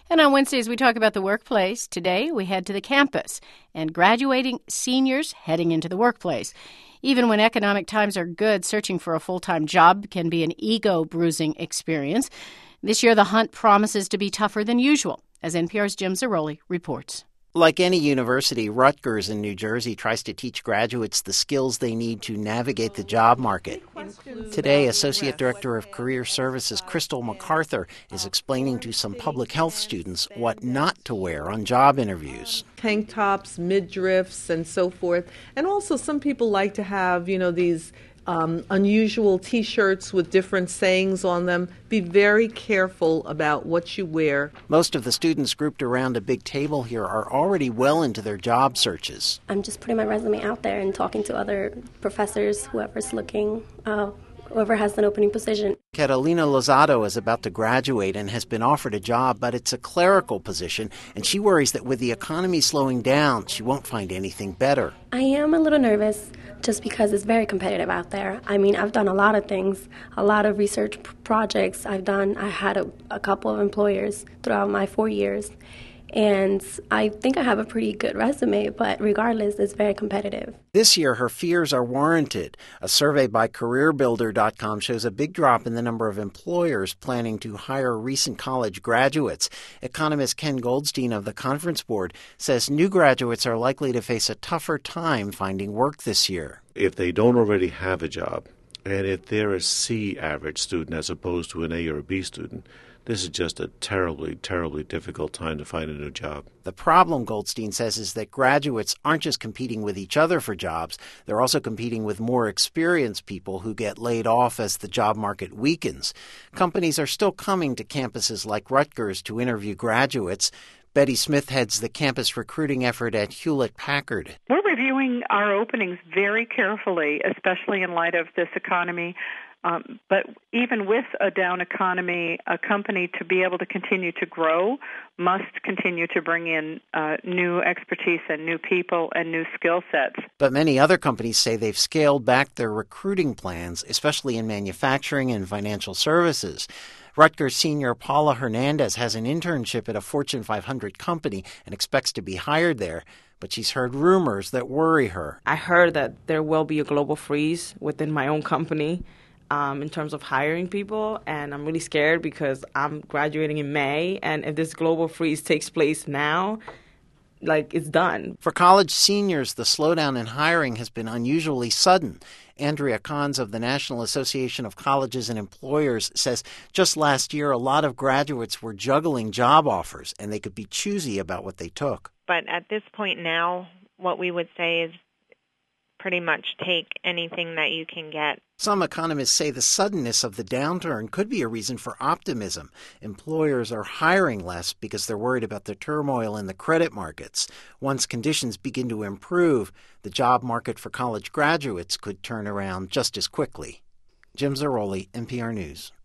And on Wednesdays, we talk about the workplace. Today, we head to the campus and graduating seniors heading into the workplace. Even when economic times are good, searching for a full-time job can be an ego-bruising experience. This year, the hunt promises to be tougher than usual, as NPR's Jim Zarroli reports. Like any university, Rutgers in New Jersey tries to teach graduates the skills they need to navigate the job market. Today, Associate Director of Career Services Crystal MacArthur is explaining to some public health students what not to wear on job interviews. Tank tops, midriffs, and so forth. And also some people like to have, these unusual T-shirts with different sayings on them. Be very careful about what you wear. Most of the students grouped around a big table here are already well into their job searches. I'm just putting my resume out there and talking to other professors, whoever's looking, whoever has an opening position. Catalina Lozado is about to graduate and has been offered a job, but it's a clerical position, and she worries that with the economy slowing down, she won't find anything better. I am a little nervous just because it's very competitive out there. I mean, I've done a lot of things, a lot of research projects. I had a couple of employers throughout my 4 years, and I think I have a pretty good resume, but regardless, it's very competitive. This year, her fears are warranted. A survey by CareerBuilder.com shows a big drop in the number of employers planning to hire recent college graduates. Economist Ken Goldstein of the Conference Board says new graduates are likely to face a tougher time finding work this year. If they don't already have a job, and if they're a C average student as opposed to an A or a B student, this is just a terribly, terribly difficult time to find a new job. The problem, Goldstein says, is that graduates aren't just competing with each other for jobs. They're also competing with more experienced people who get laid off as the job market weakens. Companies are still coming to campuses like Rutgers to interview graduates. Betty Smith heads the campus recruiting effort at Hewlett-Packard. We're reviewing our openings very carefully, especially in light of this economy. But even with a down economy, a company to be able to continue to grow must continue to bring in new expertise and new people and new skill sets. But many other companies say they've scaled back their recruiting plans, especially in manufacturing and financial services. Rutgers senior Paula Hernandez has an internship at a Fortune 500 company and expects to be hired there. But she's heard rumors that worry her. I heard that there will be a global freeze within my own company in terms of hiring people, and I'm really scared because I'm graduating in May, and if this global freeze takes place now, it's done. For college seniors, the slowdown in hiring has been unusually sudden. Andrea Kahns of the National Association of Colleges and Employers says just last year, a lot of graduates were juggling job offers, and they could be choosy about what they took. But at this point now, what we would say is pretty much take anything that you can get. Some economists say the suddenness of the downturn could be a reason for optimism. Employers are hiring less because they're worried about the turmoil in the credit markets. Once conditions begin to improve, the job market for college graduates could turn around just as quickly. Jim Zarroli, NPR News.